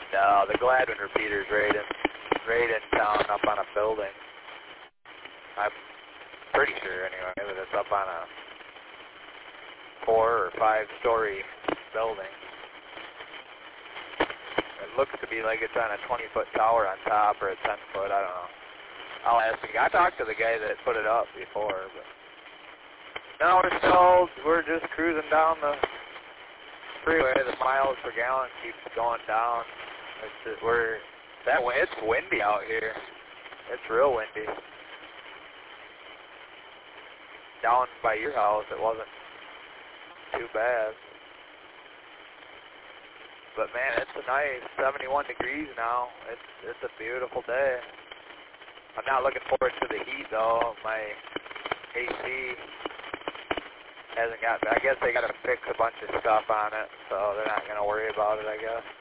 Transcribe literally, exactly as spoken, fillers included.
No, the Gladwin repeater's right in, right in town up on a building. I'm pretty sure anyway that it's up on a four or five story building. It looks to be like it's on a twenty foot tower on top or a ten foot, I don't know. I'll ask the guy. I talked to the guy that put it up before, but no, we're still, we're just cruising down the freeway. The miles per gallon keeps going down. It's just, we're, that way, it's windy out here. It's real windy. Down by your house, it wasn't too bad. But man, it's a nice seventy-one degrees now. It's it's a beautiful day. I'm not looking forward to the heat though. My A C hasn't got. I guess they got to fix a bunch of stuff on it, so they're not going to worry about it, I guess.